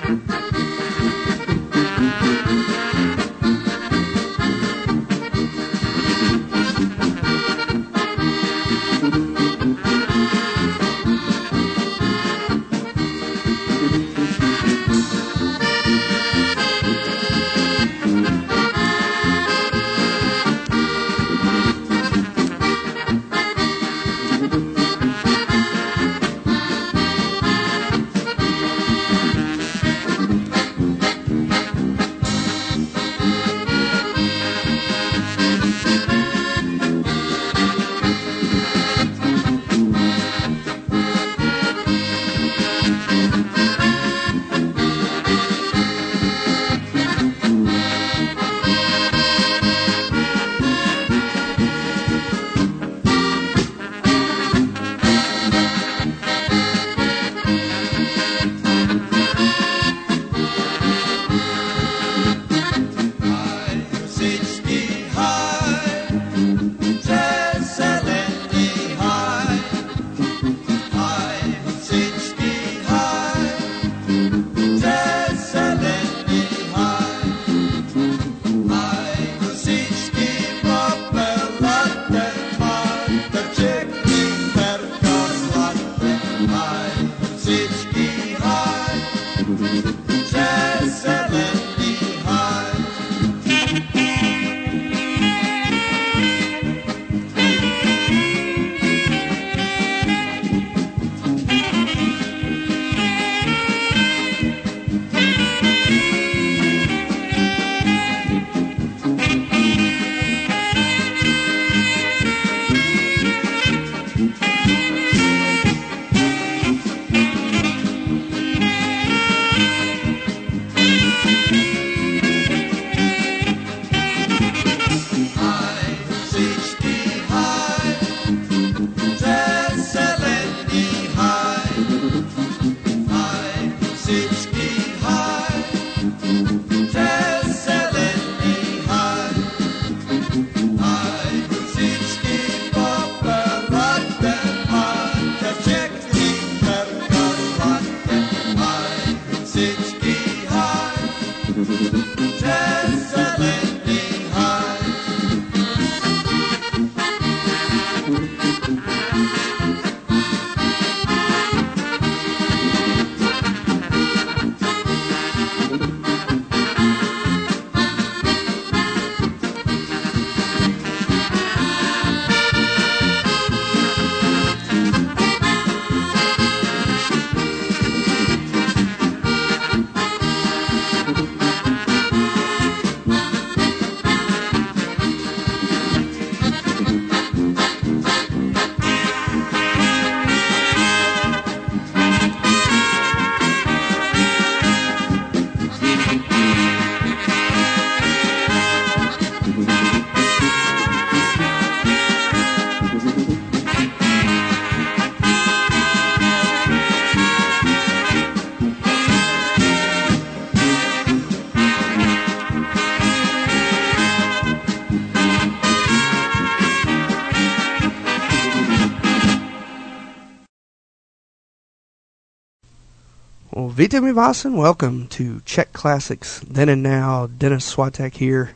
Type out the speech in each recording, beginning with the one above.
Well, Vita mi Vasan, welcome to Czech Classics Then and Now. Dennis Swatek here.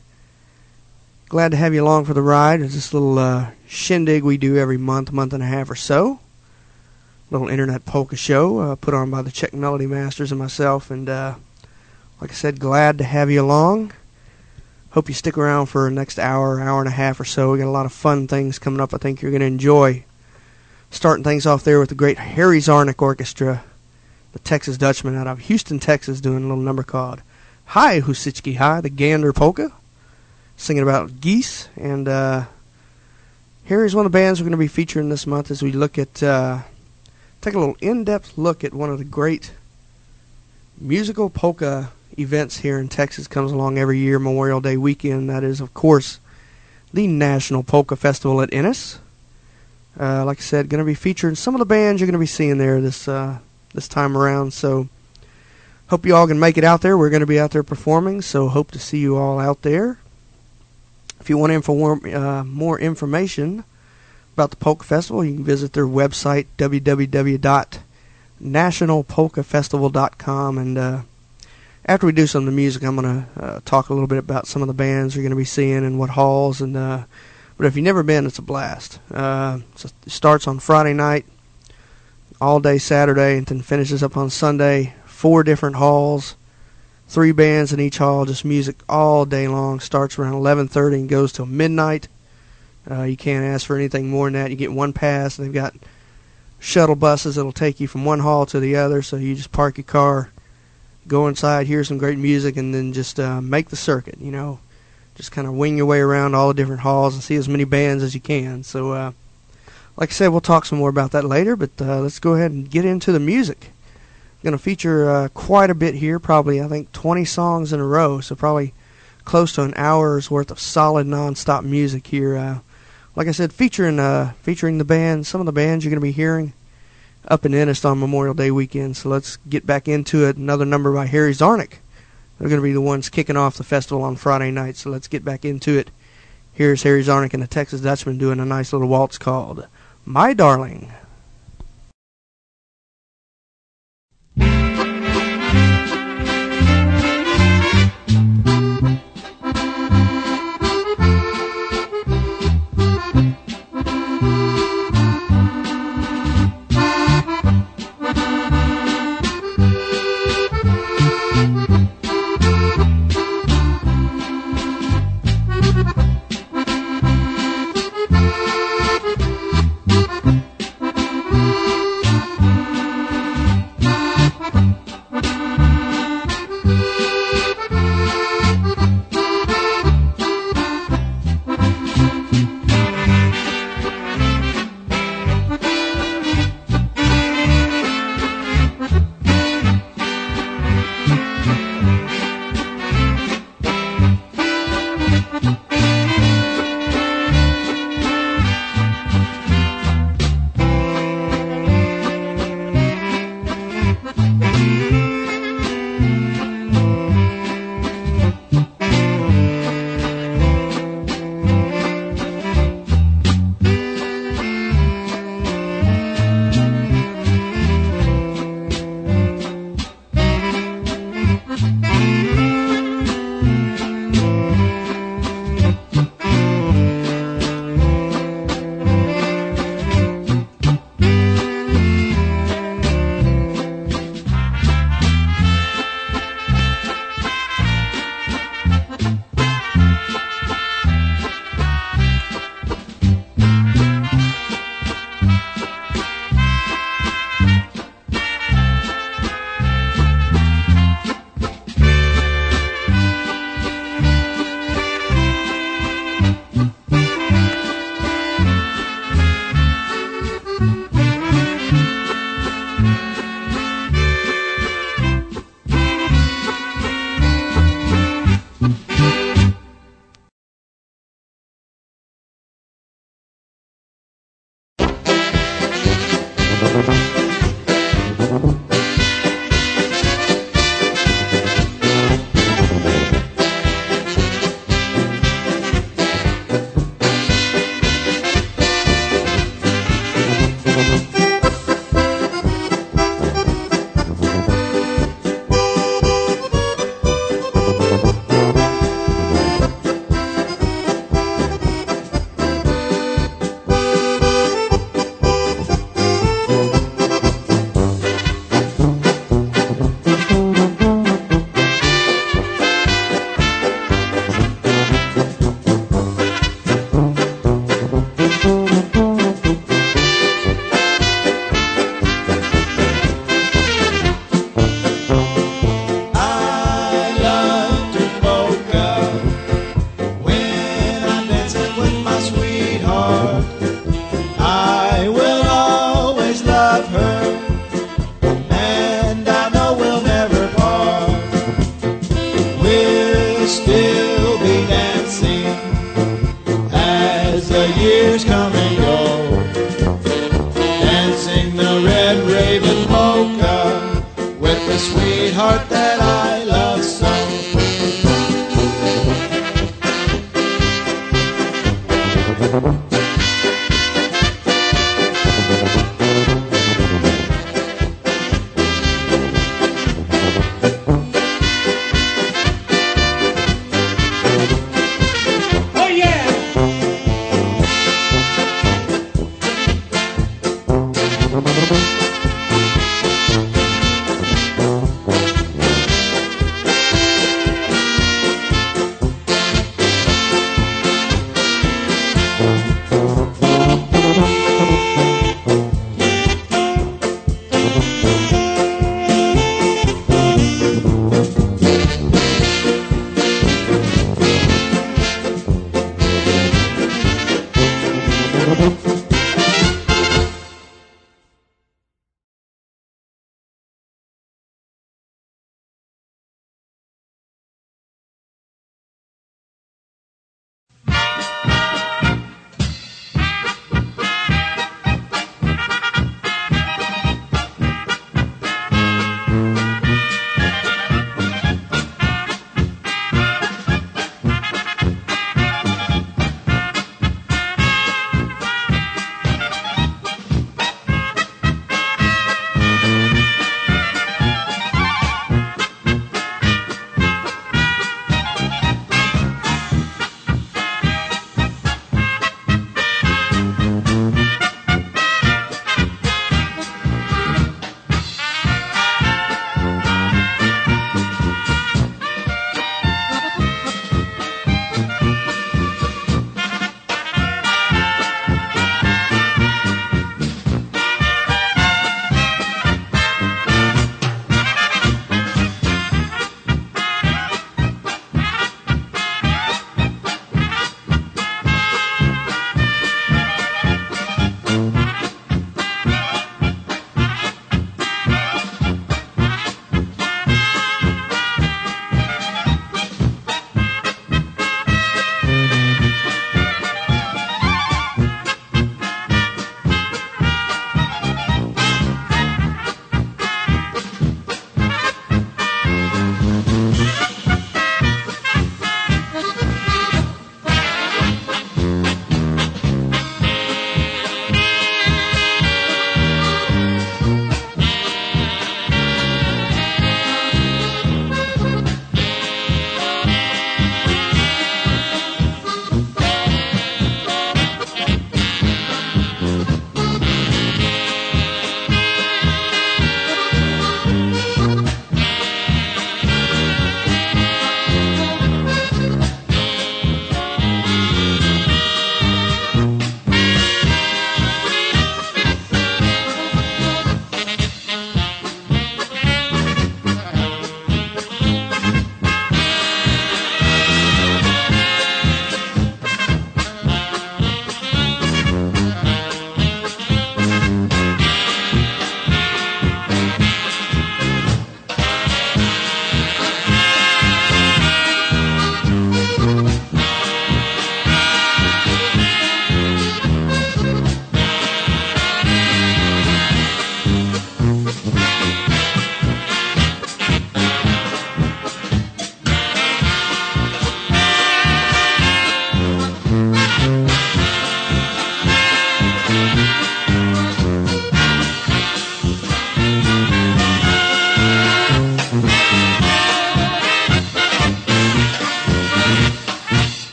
Glad to have you along for the ride. It's this little shindig we do every month and a half or so. Little internet polka show put on by the Czech Melody Masters and myself. And like I said, glad to have you along. Hope you stick around for the next hour and a half or so. We got a lot of fun things coming up I think you're going to enjoy. Starting things off there with the great Harry Zarnik Orchestra, the Texas Dutchman out of Houston, Texas, doing a little number called Hi Husichki Hi, the Gander Polka, singing about geese. And Harry's one of the bands we're going to be featuring this month as we look at, take a little in-depth look at one of the great musical polka events here in Texas. Comes along every year, Memorial Day weekend. That is, of course, the National Polka Festival at Ennis. Like I said, going to be featuring some of the bands you're going to be seeing there this time around. So hope you all can make it out there. We're going to be out there performing, so hope to see you all out there. If you want more information about the Polka Festival, you can visit their website, www.nationalpolkafestival.com, and after we do some of the music, I'm going to talk a little bit about some of the bands you're going to be seeing and what halls. And but if you've never been, it's a blast. So it starts on Friday night, all day Saturday, and then finishes up on Sunday. 4 different halls, 3 bands in each hall, just music all day long. Starts around 11:30 and goes till midnight. You can't ask for anything more than that. You get one pass, and they've got shuttle buses that'll take you from one hall to the other. So you just park your car, go inside, hear some great music, and then just make the circuit. You know, just kind of wing your way around all the different halls and see as many bands as you can. So, like I said, we'll talk some more about that later. But let's go ahead and get into the music. Going to feature quite a bit here, probably I think 20 songs in a row, so probably close to an hour's worth of solid non-stop music here. Like I said, featuring the band, some of the bands you're going to be hearing up in Ennis on Memorial Day weekend. So let's get back into it. Another number by Harry Zarnik. They're going to be the ones kicking off the festival on Friday night, so let's get back into it. Here's Harry Zarnik and the Texas Dutchman doing a nice little waltz called My Darling.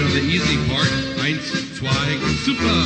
the easy part. 1, 2, super.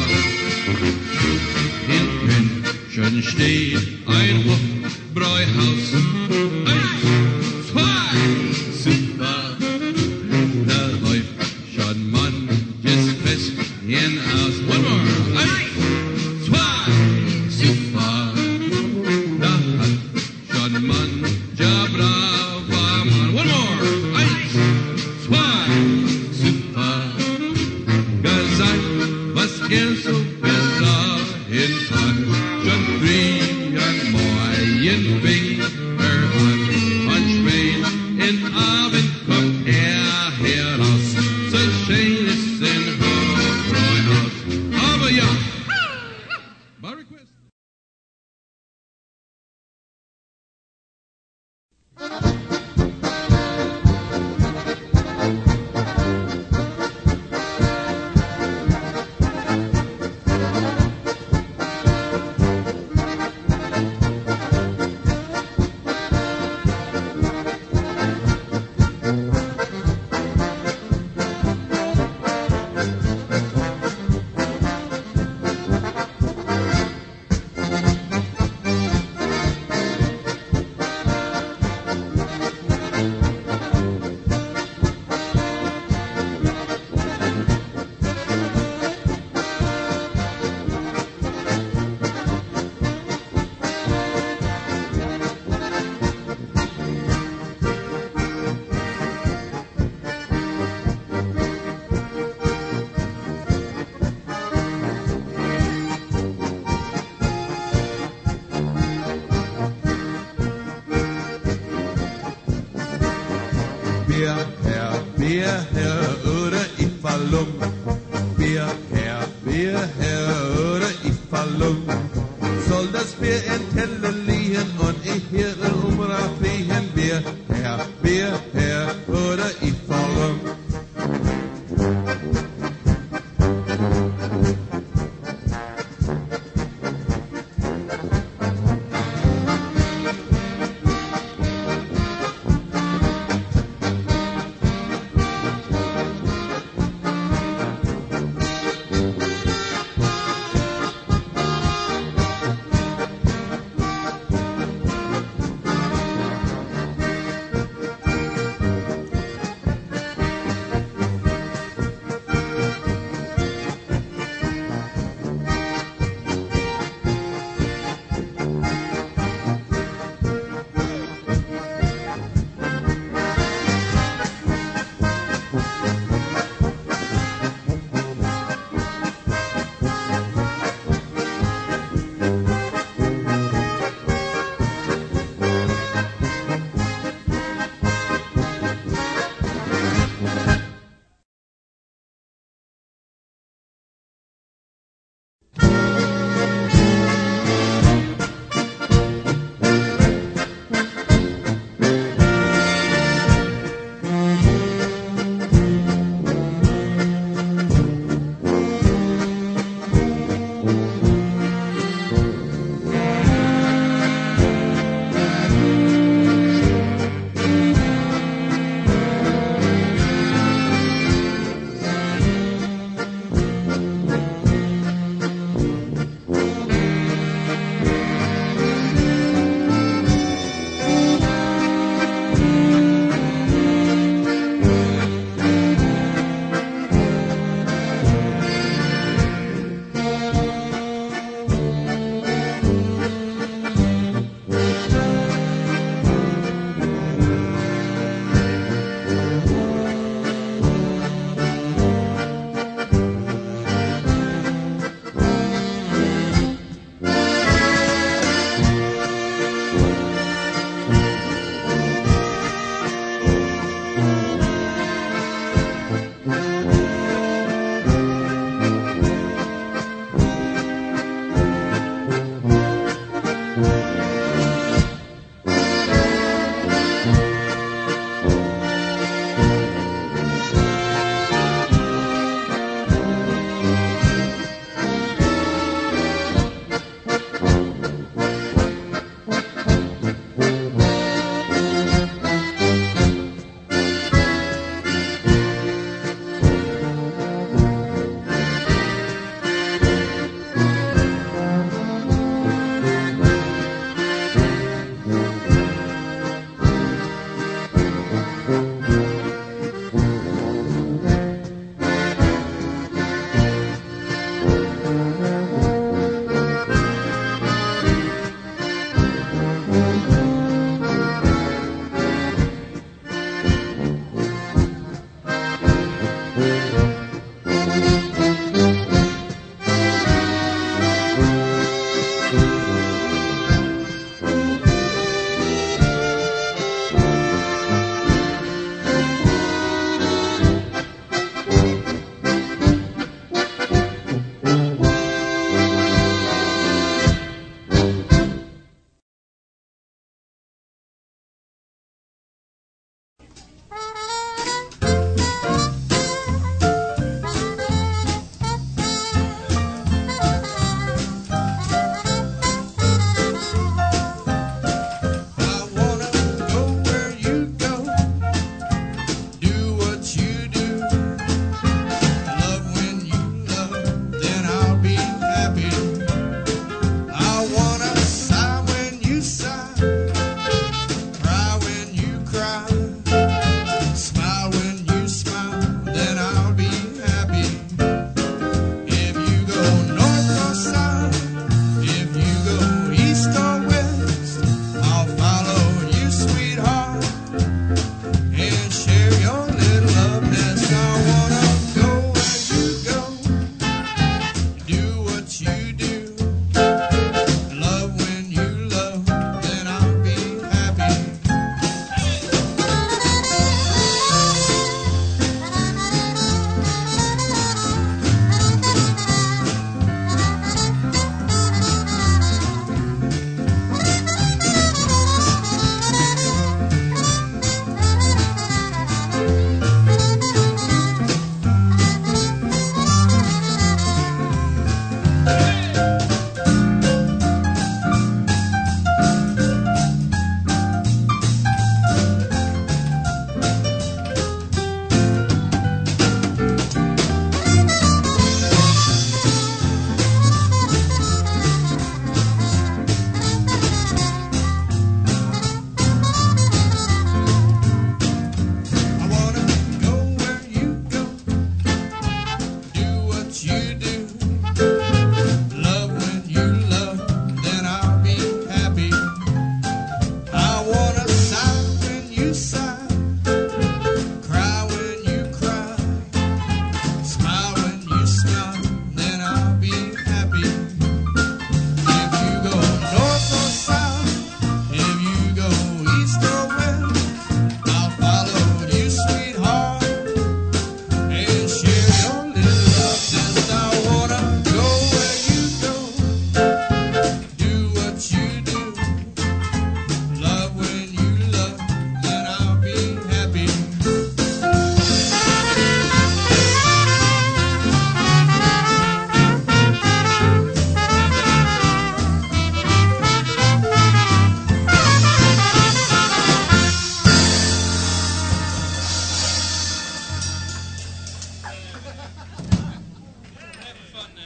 Hinten schon steht ein Hofbräuhaus. 1, 2, super. Da läuft schon manches Festchen aus. One more. 1, 2, super. Da hat schon mancher braver Mann. One more. 1, 2, super. Gesagt, was so bis dahin hat. Schon früh an Morgen fing an. Und spät in Abend kommt heraus. So schön ist ein Hofbräuhaus. Aber ja, by request. Bierherr oder ich fall um. Bierherr oder ich fall um. Soll das Bier in Teller liegen und ich hier umrauf fliegen? Bierherr oder ich fall um.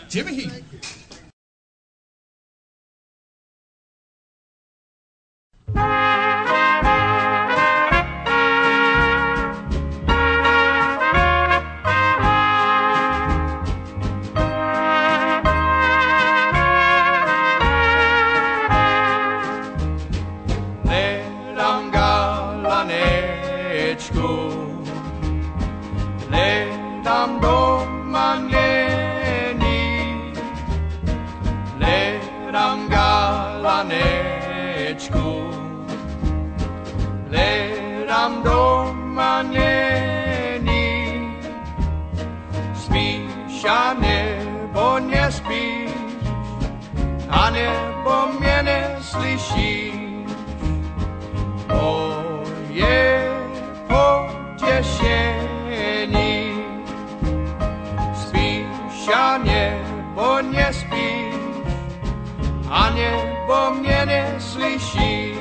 Jimmy Heath. Hledám galanečku, hledám doma není, hledám galanečku, hledám doma není, spíš a nebo nespíš, a nebo mě neslyšíš. Moje potěšení, spíš a nebo nespíš, a nebo mě neslyšíš.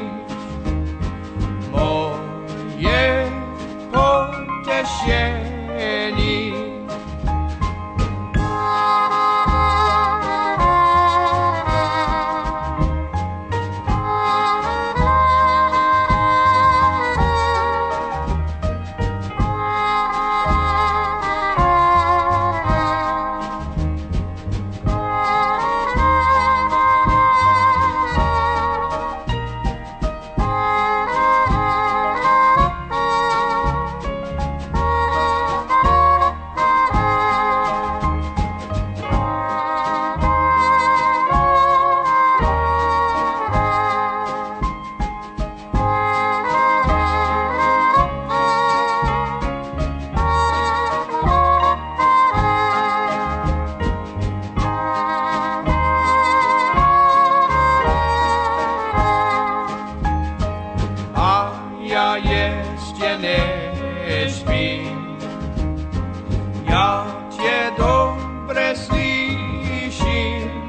Moje potěšení. Já ještě nespím, já tě dobře slyším.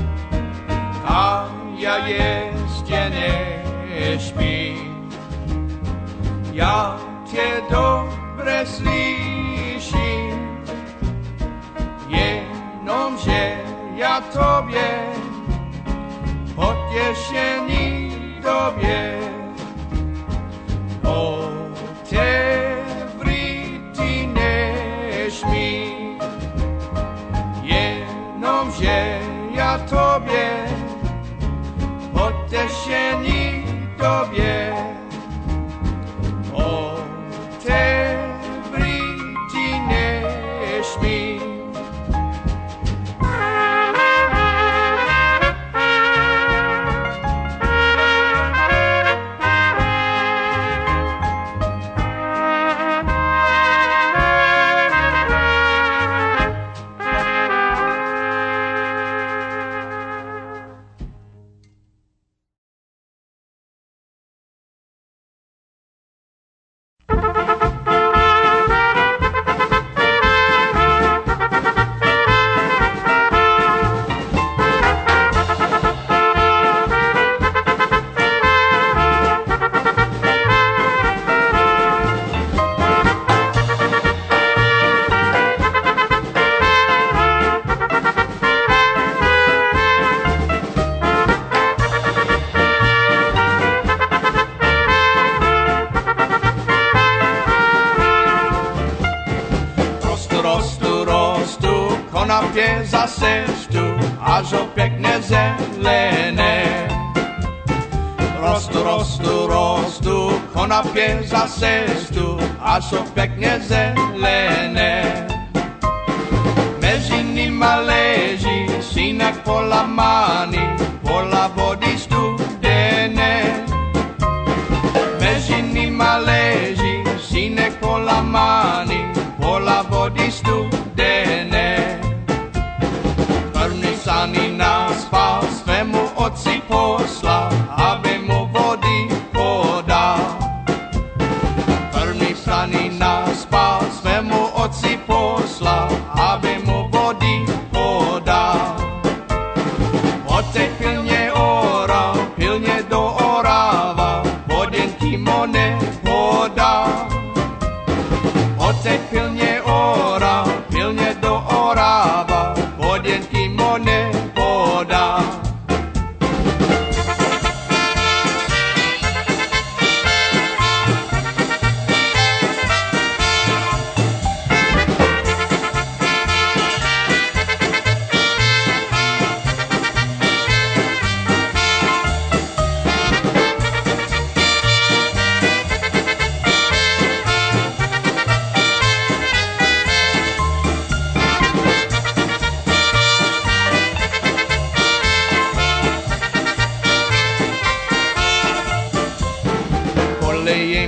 A já ještě nespím, já tě dobře slyším. Jenomže já tobě potěšení době otevřít nesmí, jenomže já tobě potěšení tobě otevřít nesmí. Konopie zase tu, až o pekne zelené. Rostu, konopie zase tu, až o pekne zelené. Mezi nima leží synek polamaný, pola vody studené. Mezi nima leží synek polamaný, pola vody studené. Saný nás spal, svému otci poslal, aby mu vody podal. První saný nás spal, svému otci poslal, aby mu vody podal. Otec pilně oral, pilně doorával, vodenky mu nepodal.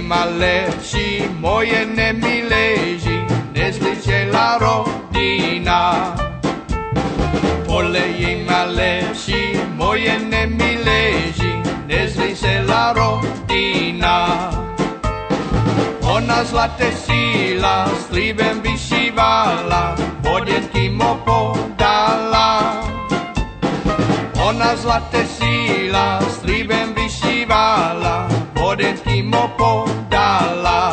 ma lepší, moje nemi leží, nezličila rodina. Olej ma lepší, moje nemi leží, nezličila rodina. Ona zlaté síla, s líbem vyšívala, vodenky mu podala. Ona zlaté síla, s líbem vyšívala, vodenky mu podala.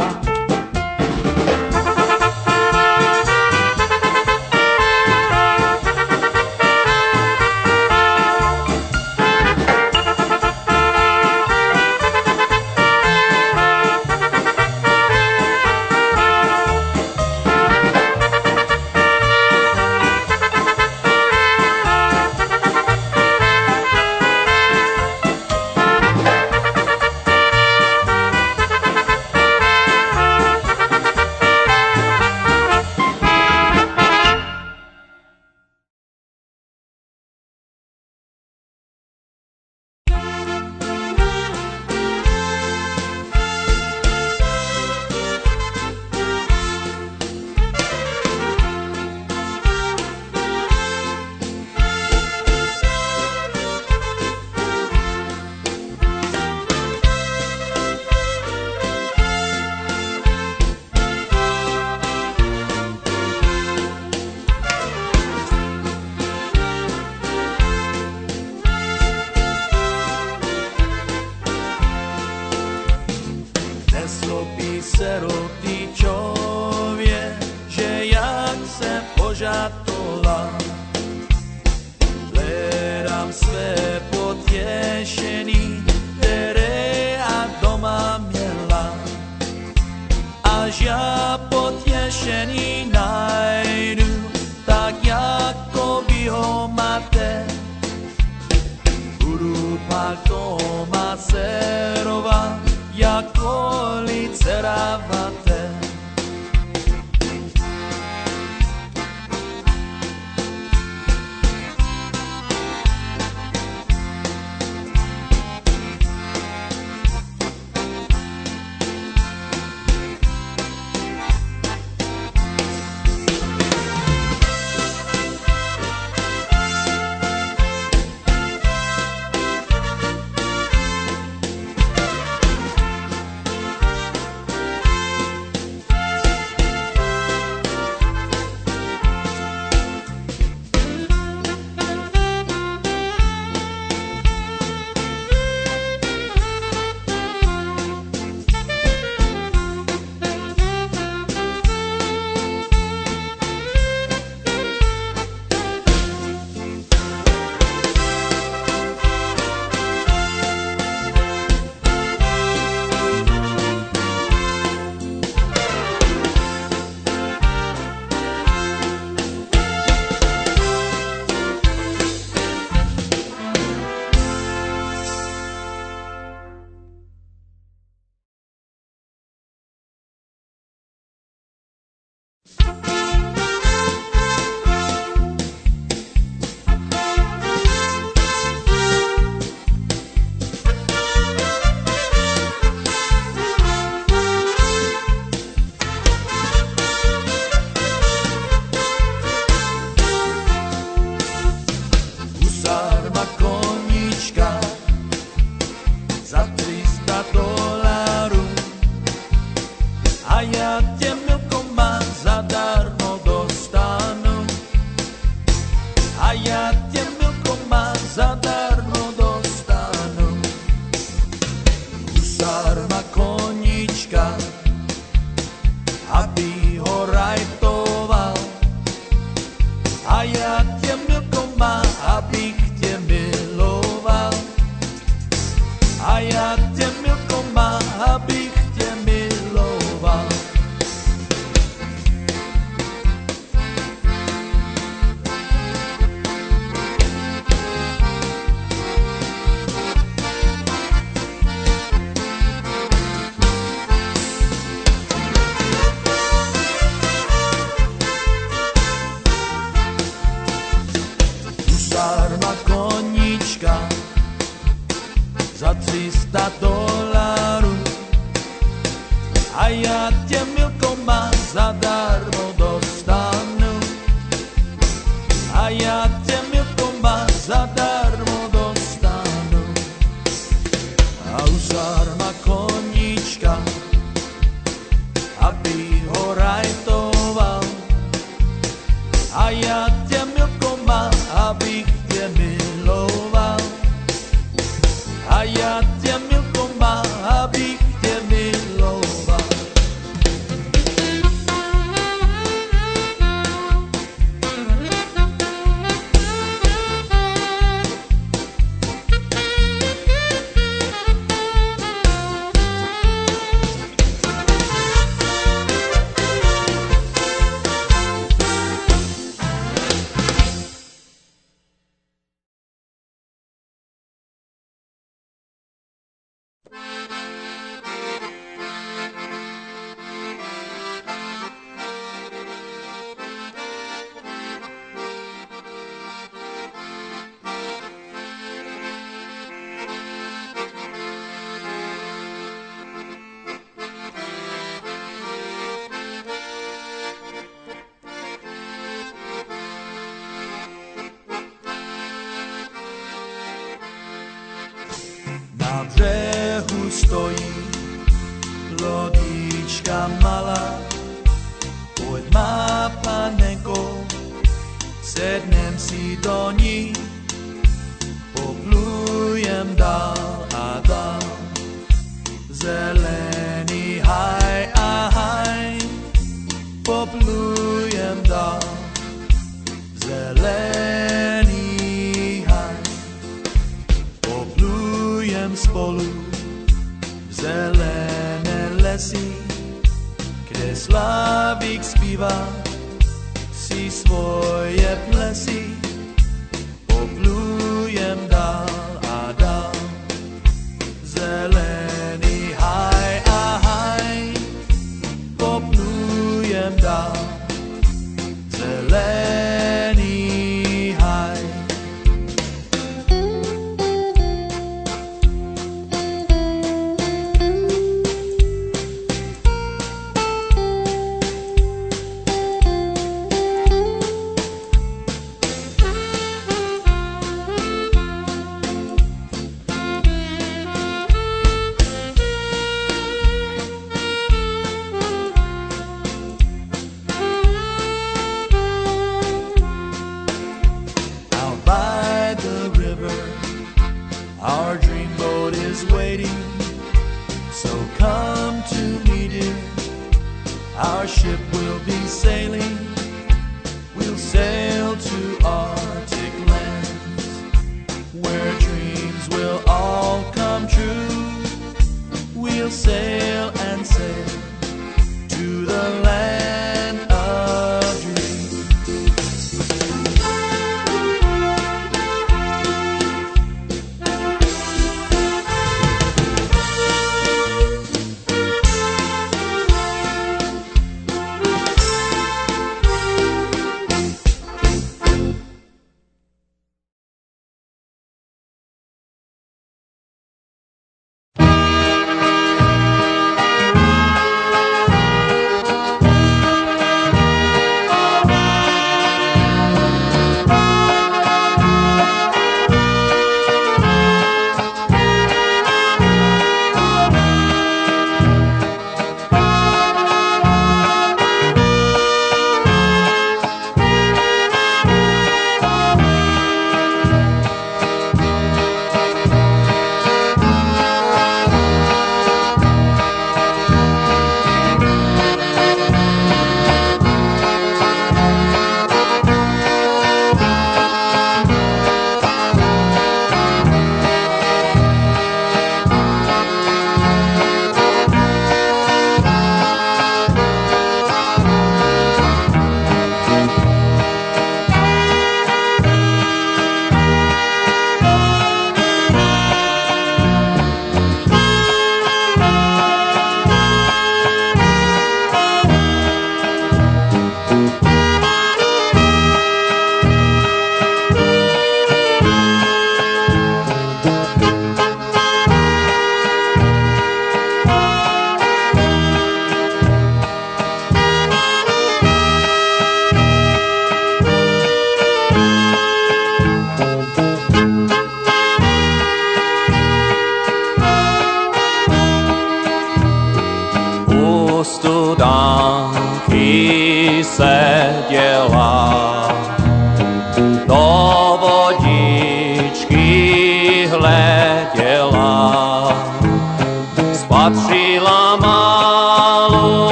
a ja tě, Milko, má zadarmo dostanu. A já tě, Milko, má zadarmo dostanu. A uzarma koníčka, aby ho rajtoval. A já tě, Milko, má, abych tě miloval. A já tě, Milko, má, abych tě miloval. Na břehu stojí lodička malá, pojď má panenko, sednem si do ní, poplujem dál a dál. Zelený haj a haj, poplujem dál. Zelený haj, poplujem spolu v zelené lesy, kde Slavík zpívá si svoje plesy. Poplujem dál a dál. Zelený haj a haj, poplujem dál. Zelený haj.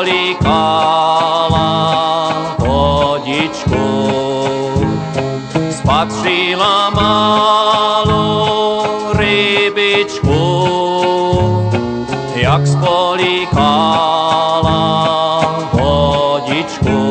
spolikala vodičku, spatřila malou rybičku, jak spolikala vodičku.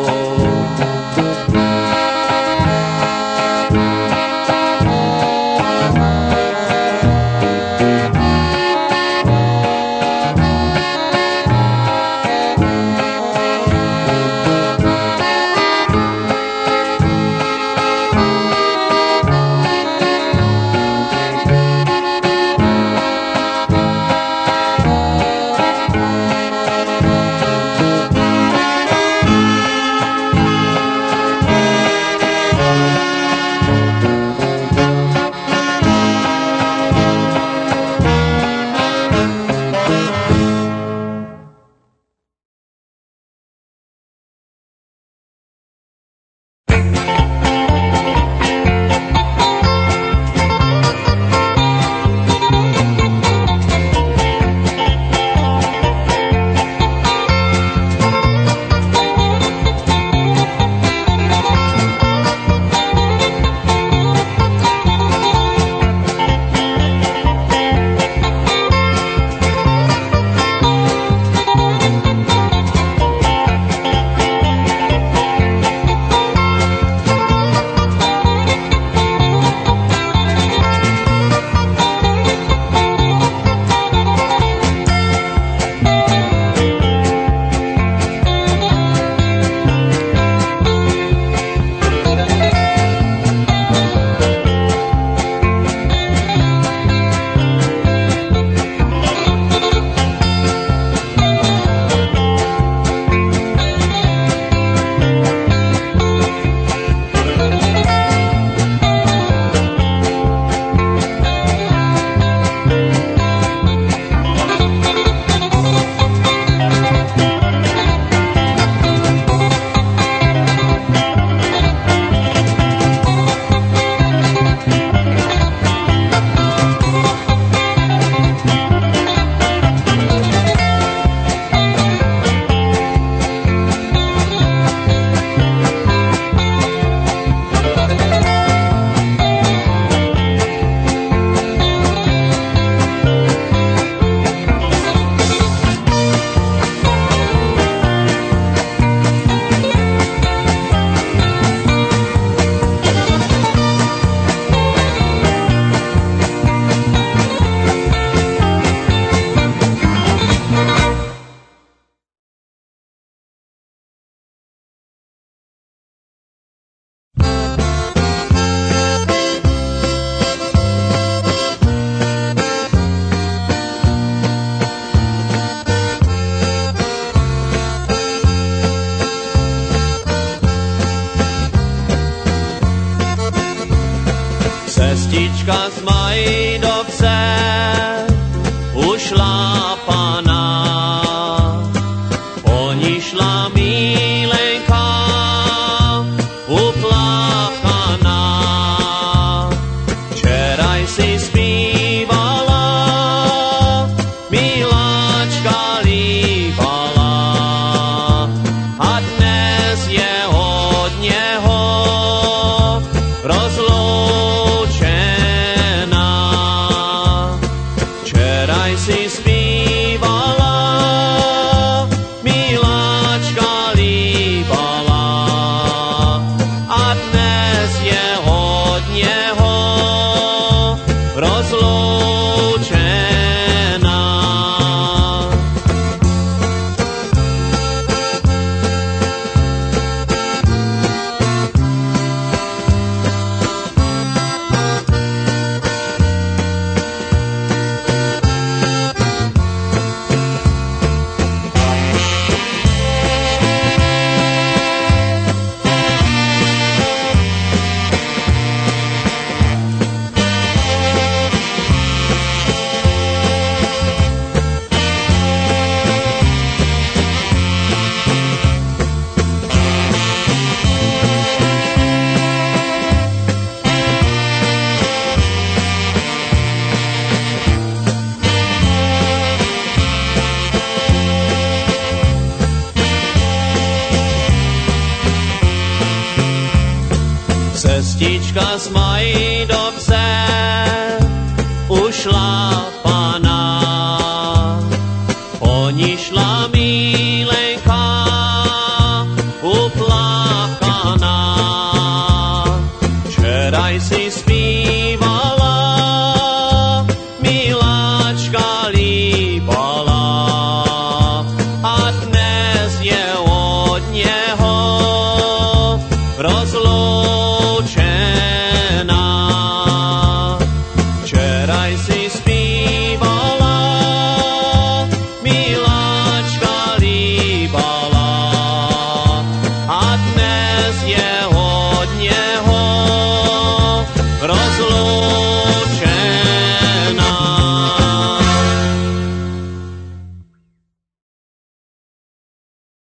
Cestička z Majdovce ušlápaná, po ní šla Milenka uplachaná. Včeraj si zpívala, miláčka líbala, a dnes je od něho rozloučená. Včeraj si zpívala, miláčka cestička z Majdovce ušla pana. Onišla milenka uplakaná. Včeraj si